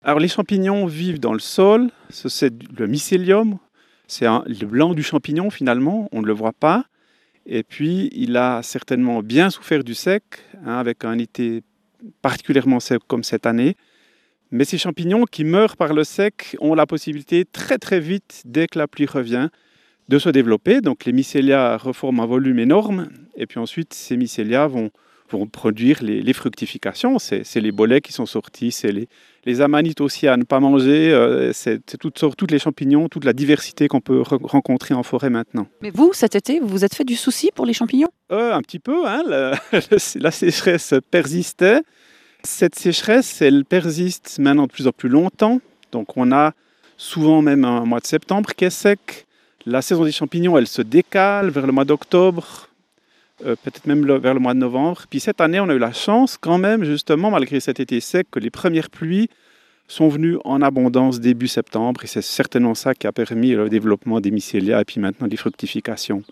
Alors les champignons vivent dans le sol, c'est le mycélium, le blanc du champignon finalement, on ne le voit pas. Et puis il a certainement bien souffert du sec, avec un été particulièrement sec comme cette année. Mais ces champignons qui meurent par le sec ont la possibilité très très vite, dès que la pluie revient, de se développer. Donc les mycélias reforment un volume énorme et puis ensuite ces mycélias vont produire les fructifications. C'est les bolets qui sont sortis, c'est les amanites aussi à ne pas manger, c'est toutes les champignons, toute la diversité qu'on peut rencontrer en forêt maintenant. Mais vous, cet été, vous vous êtes fait du souci pour les champignons? Un petit peu, la sécheresse persistait. Cette sécheresse, elle persiste maintenant de plus en plus longtemps. Donc on a souvent même un mois de septembre qui est sec. La saison des champignons, elle se décale vers le mois d'octobre, peut-être même vers le mois de novembre. Puis cette année, on a eu la chance quand même, justement, malgré cet été sec, que les premières pluies sont venues en abondance début septembre. Et c'est certainement ça qui a permis le développement des mycélias et puis maintenant des fructifications.